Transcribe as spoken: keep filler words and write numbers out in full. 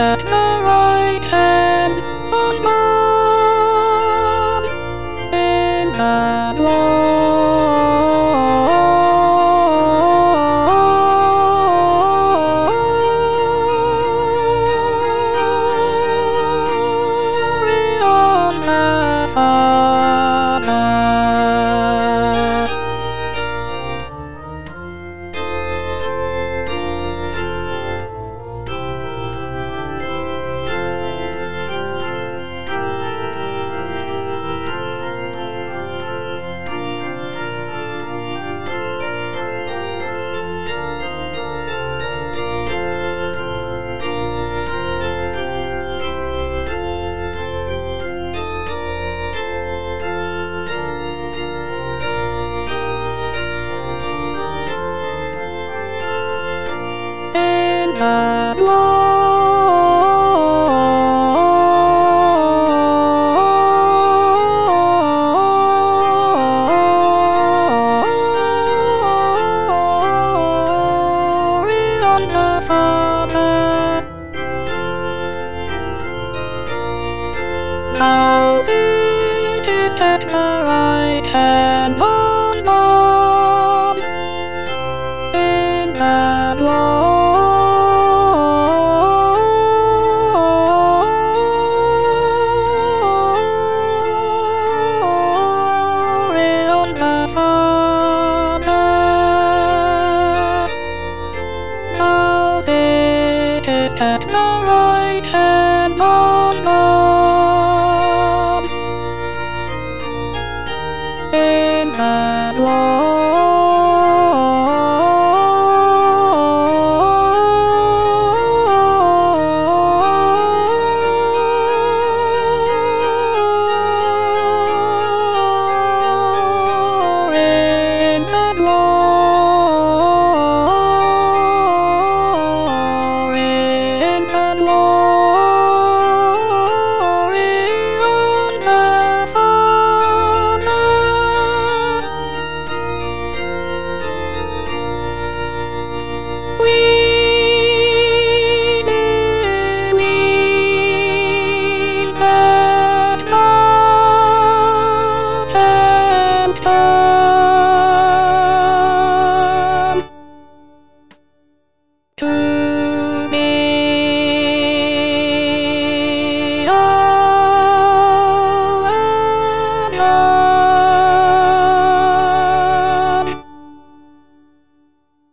at the right hand on mine in that glory on that Father. In that glory on the Father. Now seated at the right hand on God in that glory on the Father. Now seated at the right